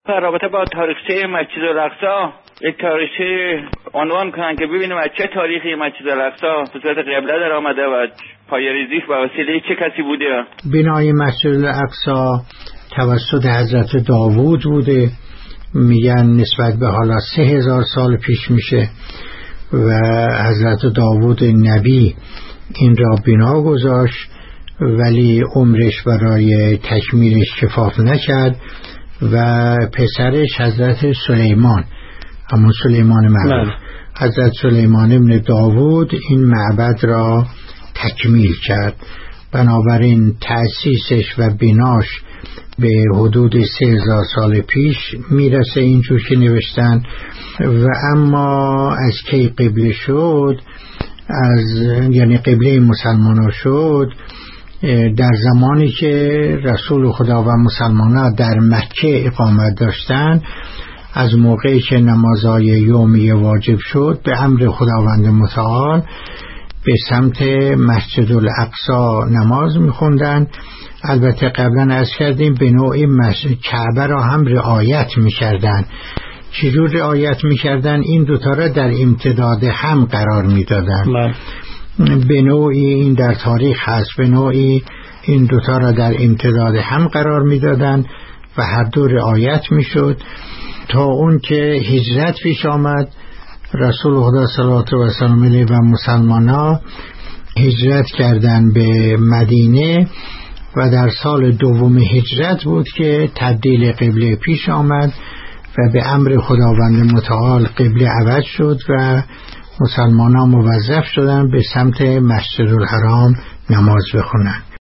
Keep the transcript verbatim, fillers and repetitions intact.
در رابطه با تاریخچه مسجد الاقصی یک تاریخچه عنوان کنن که ببینیم از چه تاریخی مسجد الاقصی به صورت قبله در آمده و پایه‌ریزیش به وسیله چه کسی بوده؟ بنای مسجد الاقصی توسط حضرت داوود بوده، میگن نسبت به حالا سه هزار سال پیش میشه و حضرت داوود نبی این را بنا گذاشت، ولی عمرش برای تکمیلش کفاف نکرد و پسرش حضرت سلیمان، همون سلیمان معروف، حضرت سلیمان ابن داوود این معبد را تکمیل کرد. بنابراین تأسیسش و بناش به حدود سه هزار سال پیش میرسه اینجور که نوشتن. و اما از کی قبله شد، از یعنی قبله مسلمان ها شد، در زمانی که رسول خدا و مسلمان ها در مکه اقامت داشتن، از موقعی که نمازهای یومیه واجب شد به امر خداوند متعال به سمت مسجد الاقصی نماز میخوندن. البته قبلا عرض کردیم به نوعی مسجد کعبه را هم رعایت میکردن. چجور رعایت میکردن؟ این دوتا را در امتداد هم قرار میدادن. به نوعی این در تاریخ هست، به نوعی این دوتا را در امتداد هم قرار میدادن و هر دو رعایت میشد تا اون که هجرت پیش آمد. رسول خدا صلی الله علیه و سلم علیه و مسلمانا هجرت کردن به مدینه و در سال دوم هجرت بود که تبدیل قبله پیش آمد و به امر خداوند متعال قبله عوض شد و مسلمانان موظف شدن به سمت مسجد الحرام نماز بخونن.